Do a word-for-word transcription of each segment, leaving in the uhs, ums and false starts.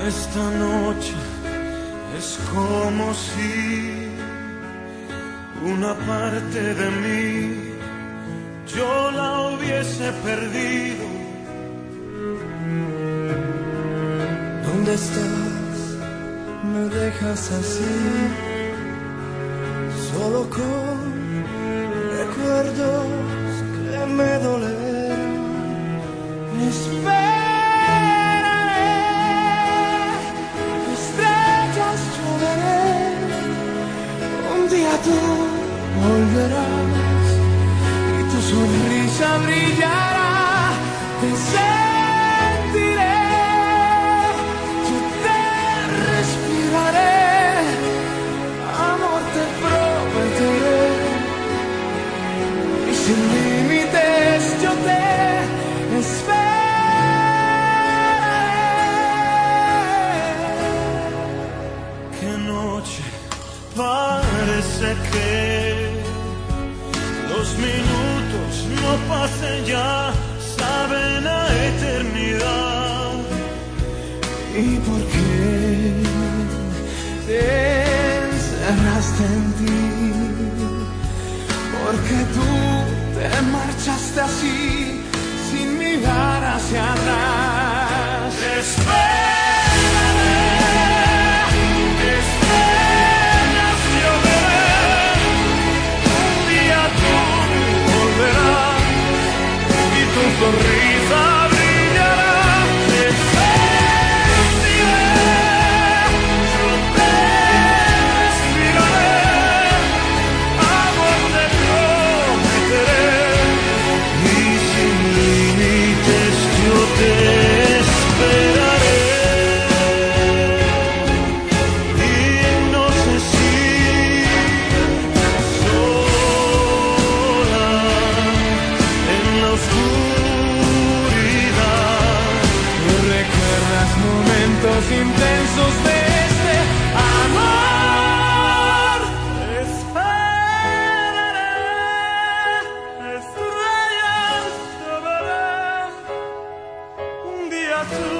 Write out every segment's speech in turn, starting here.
Esta noche es como si una parte de mí yo la hubiese perdido. ¿Dónde estás? Me dejas así, solo con recuerdos que me doleron. Esperaré, estrellas lloveré, un día tú volverás y tu sonrisa brillará. Te sentiré, yo te respiraré, amor te prometeré, y sin límites yo te esperaré. Qué noche, parece que los minutos no pasen ya, saben a eternidad. ¿Y por qué te encerraste en ti? Porque tú te marchaste así, sin mirar hacia atrás. Espérame, estrellas lloverán, un día tú volverás y tu sonrisa brillará. Te sentiré, yo te respiraré, amor te prometeré, y sin límites yo te esperaré. Y no sé si sola en la oscuridad ¿Recuerdas momentos intensos de este amor? esperaré. Estrellas lloverán, un día tú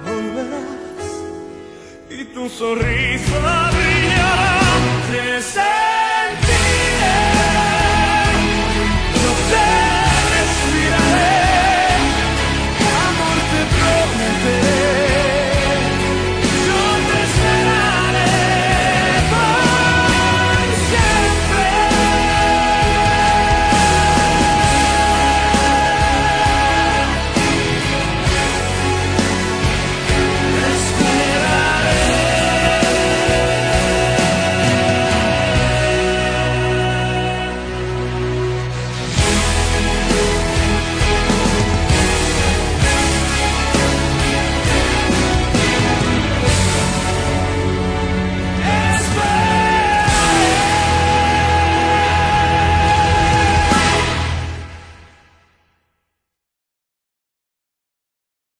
volverás y tu sonrisa brillará. Te